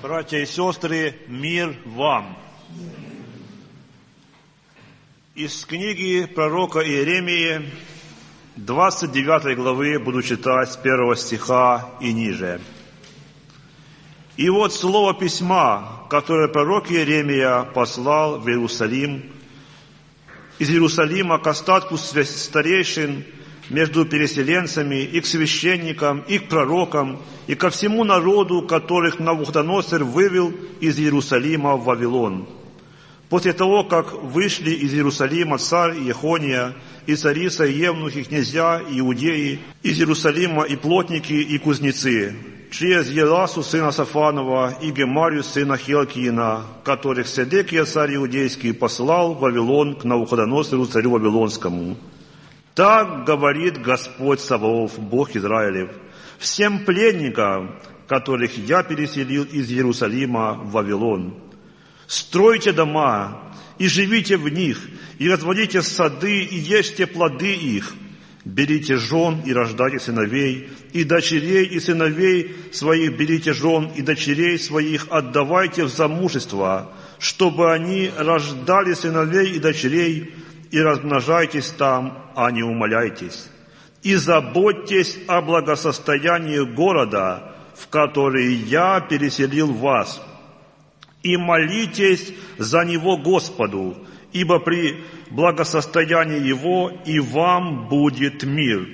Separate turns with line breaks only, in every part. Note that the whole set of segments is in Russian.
Братья и сестры, мир вам! Из книги пророка Иеремии, 29 главы, буду читать с 1 стиха и ниже. «И вот слово письма, которое пророк Иеремия послал в Иерусалим, из Иерусалима к остатку старейшин между переселенцами, и к священникам, и к пророкам, и ко всему народу, которых Навуходоносор вывел из Иерусалима в Вавилон. После того, как вышли из Иерусалима царь Ехония, и царица, и евнухи, и князья, и иудеи, из Иерусалима и плотники, и кузнецы, через Еласу сына Сафанова и Гемарию сына Хилкиина, которых Седекия царь иудейский послал в Вавилон к Навуходоносору царю Вавилонскому. Так говорит Господь Саваоф, Бог Израилев, всем пленникам, которых я переселил из Иерусалима в Вавилон. Стройте дома и живите в них, и разводите сады и ешьте плоды их. Берите жен и рождайте сыновей, и дочерей и сыновей своих берите жен, и дочерей своих отдавайте в замужество, чтобы они рождали сыновей и дочерей, и размножайтесь там, а не умаляйтесь. И заботьтесь о благосостоянии города, в который я переселил вас, и молитесь за него Господу, ибо при благосостоянии его и вам будет мир.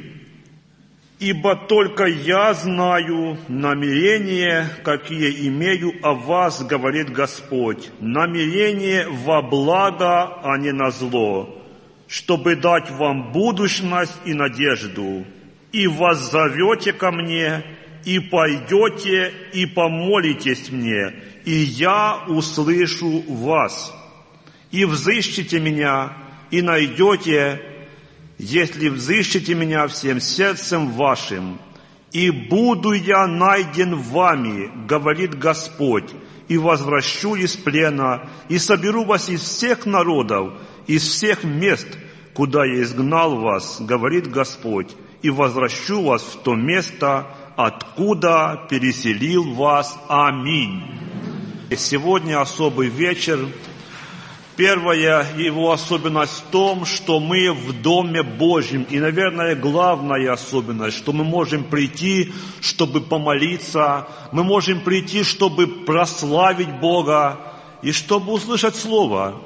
Ибо только я знаю намерения, какие имею о вас, говорит Господь, намерение во благо, а не на зло, чтобы дать вам будущность и надежду. И воззовете ко мне, и пойдете, и помолитесь мне, и я услышу вас. И взыщите меня, и найдете, если взыщете меня всем сердцем вашим. И буду я найден вами, говорит Господь, и возвращу из плена, и соберу вас из всех народов, из всех мест, куда я изгнал вас, говорит Господь, и возвращу вас в то место, откуда переселил вас. Аминь». Сегодня особый вечер. Первая его особенность в том, что мы в Доме Божьем. И, наверное, главная особенность, что мы можем прийти, чтобы помолиться, мы можем прийти, чтобы прославить Бога и чтобы услышать Слово.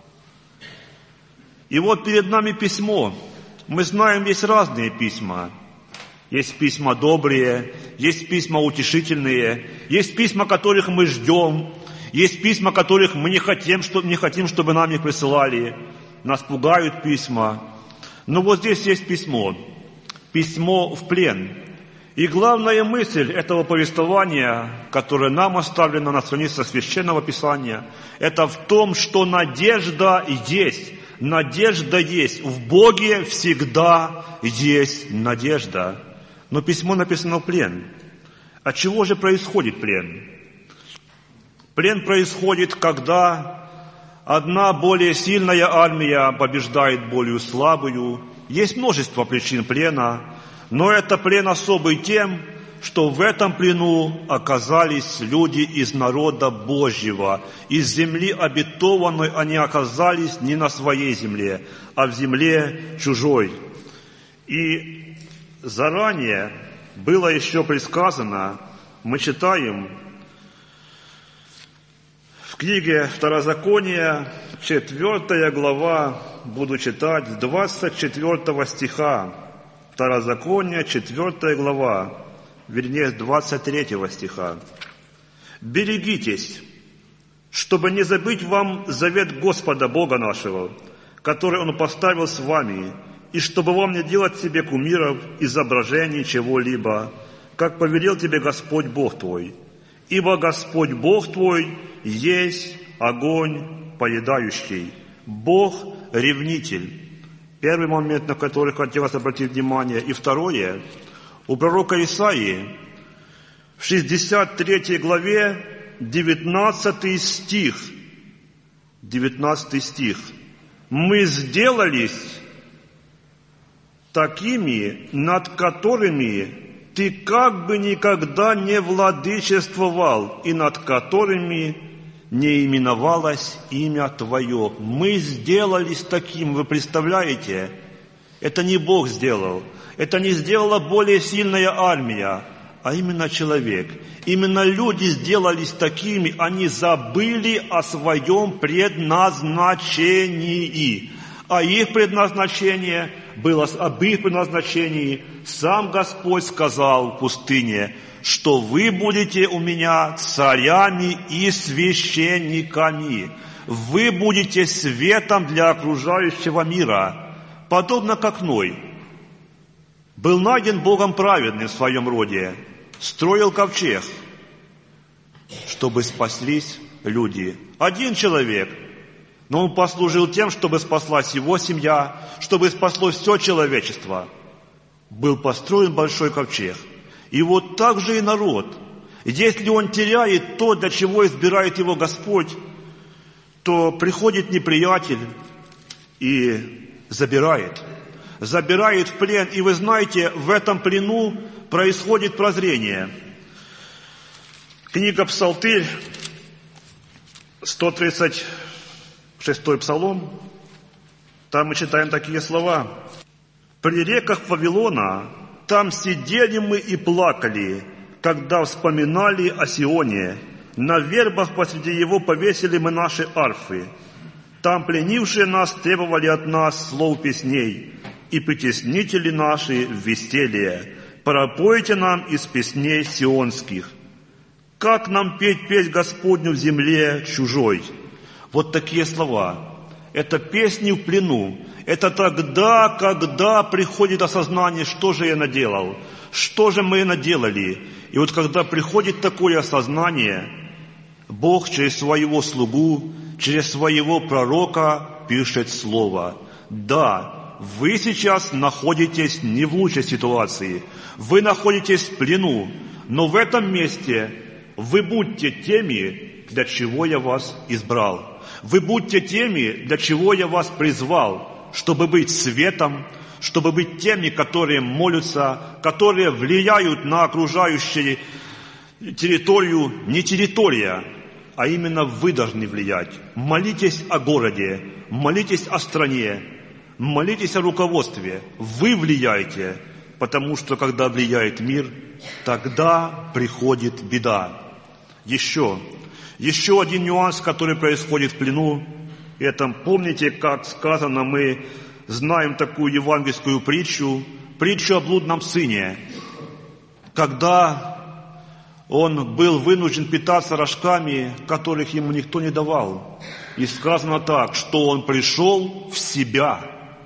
И вот перед нами письмо. Мы знаем, есть разные письма. Есть письма добрые, есть письма утешительные, есть письма, которых мы ждем, есть письма, которых мы не хотим, чтобы нам их присылали. Нас пугают письма. Но вот здесь есть письмо. Письмо в плен. И главная мысль этого повествования, которое нам оставлено на странице Священного Писания, это в том, что надежда есть. Надежда есть. В Боге всегда есть надежда. Но письмо написано в плен. От чего же происходит плен? Плен происходит, когда одна более сильная армия побеждает более слабую. Есть множество причин плена, но это плен особый тем, что в этом плену оказались люди из народа Божьего. Из земли обетованной они оказались не на своей земле, а в земле чужой. И заранее было еще предсказано, мы читаем в книге Второзакония, 4 глава, буду читать с 24 стиха. Второзакония, 4 глава, вернее, с 23 стиха. «Берегитесь, чтобы не забыть вам завет Господа Бога нашего, который Он поставил с вами, и чтобы вам не делать себе кумиров, изображений чего-либо, как повелел тебе Господь Бог твой. Ибо Господь Бог твой есть огонь поедающий, Бог-ревнитель». Первый момент, на который хотелось обратить внимание. И второе, у пророка Исаии в 63 главе 19 стих. 19 стих. «Мы сделались такими, над которыми ты как бы никогда не владычествовал, и над которыми не именовалось имя Твое. Мы сделались таким, вы представляете? Это не Бог сделал, это не сделала более сильная армия, а именно человек. Именно люди сделались такими, они забыли о своем предназначении. А их предназначение было, об их предназначении сам Господь сказал в пустыне, что вы будете у меня царями и священниками. Вы будете светом для окружающего мира, подобно как Ной. Был найден Богом праведный в своем роде, строил ковчег, чтобы спаслись люди. Один человек, но он послужил тем, чтобы спаслась его семья, чтобы спаслось все человечество. Был построен большой ковчег. И вот так же и народ. Если он теряет то, для чего избирает его Господь, то приходит неприятель и забирает в плен. И вы знаете, в этом плену происходит прозрение. Книга Псалтырь, 136 Псалом, там мы читаем такие слова. «При реках Вавилона там сидели мы и плакали, когда вспоминали о Сионе. На вербах посреди его повесили мы наши арфы. Там пленившие нас требовали от нас слов песней, и притеснители наши в веселье. Пропойте нам из песней сионских. Как нам петь Господню в земле чужой?» Вот такие слова. Это песни в плену. Это тогда, когда приходит осознание, что же я наделал, что же мы наделали. И вот когда приходит такое осознание, Бог через своего слугу, через своего пророка пишет слово. Да, вы сейчас находитесь не в лучшей ситуации, вы находитесь в плену, но в этом месте вы будьте теми, для чего я вас избрал. Вы будьте теми, для чего я вас призвал, чтобы быть светом, чтобы быть теми, которые молятся, которые влияют на окружающую территорию, не территория, а именно вы должны влиять. Молитесь о городе, молитесь о стране, молитесь о руководстве. Вы влияете, потому что когда влияет мир, тогда приходит беда. Еще один нюанс, который происходит в плену, это, помните, как сказано, мы знаем такую евангельскую притчу о блудном сыне, когда он был вынужден питаться рожками, которых ему никто не давал. И сказано так, что он пришел в себя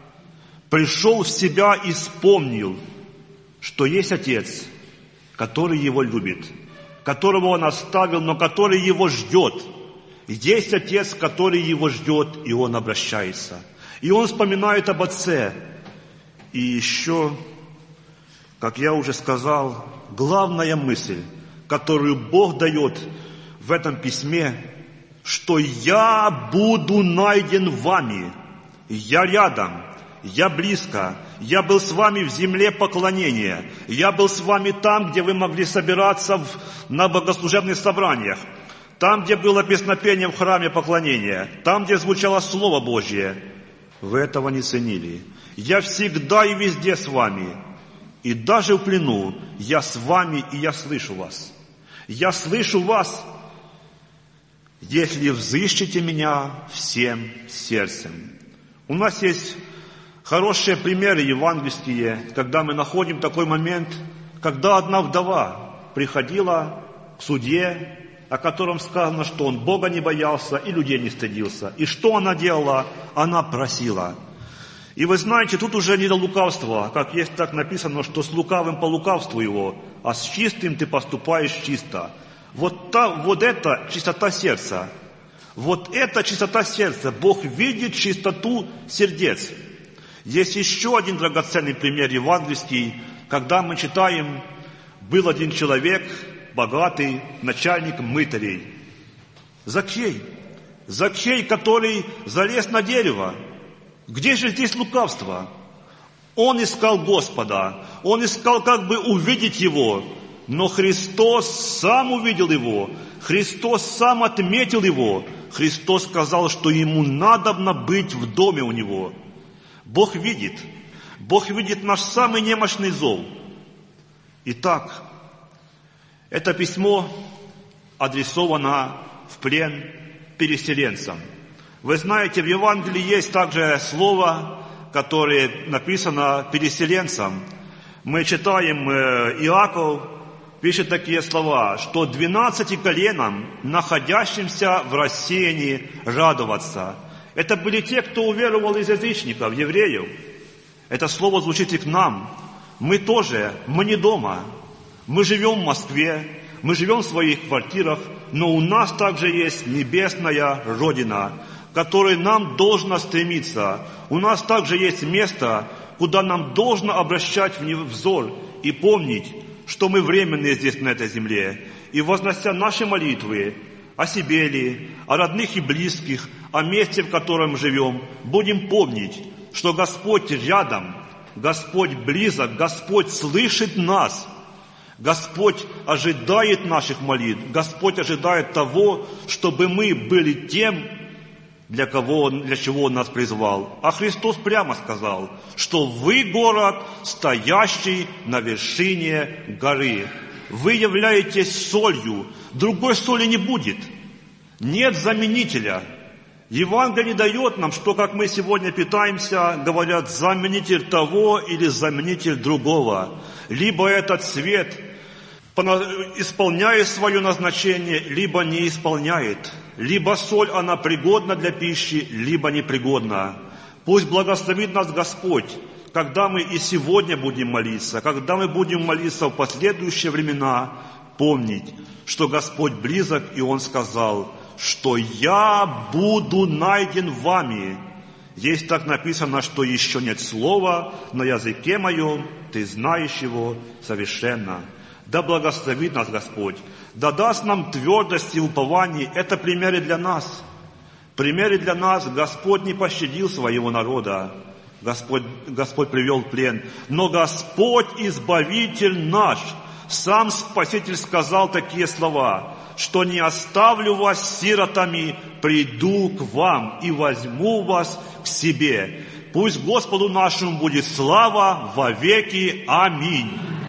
и вспомнил, что есть Отец, который его любит, которого он оставил, но который его ждет. Есть Отец, который его ждет, и он обращается. И он вспоминает об Отце. И еще, как я уже сказал, главная мысль, которую Бог дает в этом письме, что «Я буду найден вами, я рядом, я близко, я был с вами в земле поклонения, я был с вами там, где вы могли собираться на богослужебных собраниях, там, где было песнопение в храме поклонения, там, где звучало Слово Божье. Вы этого не ценили. Я всегда и везде с вами, и даже в плену я с вами, и я слышу вас. Я слышу вас, если взыщете меня всем сердцем». У нас есть хорошие примеры евангельские, когда мы находим такой момент, когда одна вдова приходила к судье, о котором сказано, что он Бога не боялся и людей не стыдился. И что она делала? Она просила. И вы знаете, тут уже не до лукавства, как есть так написано, что с лукавым по лукавству его, а с чистым ты поступаешь чисто. Вот это чистота сердца. Вот это чистота сердца. Бог видит чистоту сердец. Есть еще один драгоценный пример евангельский, когда мы читаем, был один человек, богатый, начальник мытарей. Закхей, который залез на дерево. Где же здесь лукавство? Он искал Господа, он искал как бы увидеть Его, но Христос сам увидел его, Христос сам отметил его, Христос сказал, что ему надобно быть в доме у Него. Бог видит наш самый немощный зов. Итак, это письмо адресовано в плен переселенцам. Вы знаете, в Евангелии есть также слово, которое написано переселенцам. Мы читаем, Иаков пишет такие слова, что 12 коленам, находящимся в рассеянии, радоваться. Это были те, кто уверовал из язычников, евреев. Это слово звучит и к нам. Мы тоже, мы не дома. Мы живем в Москве, мы живем в своих квартирах, но у нас также есть небесная Родина, к которой нам должно стремиться. У нас также есть место, куда нам должно обращать взор и помнить, что мы временные здесь, на этой земле. И вознося наши молитвы о себе ли, о родных и близких, о месте, в котором живем, будем помнить, что Господь рядом, Господь близок, Господь слышит нас, Господь ожидает наших молитв, Господь ожидает того, чтобы мы были тем, для чего Он нас призвал. А Христос прямо сказал, что вы город, стоящий на вершине горы. Вы являетесь солью, другой соли не будет. Нет заменителя. Евангелие дает нам, что как мы сегодня питаемся, говорят, заменитель того или заменитель другого. Либо этот свет исполняет свое назначение, либо не исполняет. Либо соль, она пригодна для пищи, либо непригодна. Пусть благословит нас Господь, когда мы и сегодня будем молиться, когда мы будем молиться в последующие времена, помнить, что Господь близок, и Он сказал, что «Я буду найден вами». Есть так написано, что еще нет слова на языке моем, ты знаешь его совершенно. Да благословит нас Господь, да даст нам твердость и упование. Это примеры для нас. Примеры для нас. Господь не пощадил своего народа. Господь привел в плен. Но Господь, Избавитель наш, сам Спаситель сказал такие слова, что не оставлю вас сиротами, приду к вам и возьму вас к себе. Пусть Господу нашему будет слава во веки. Аминь.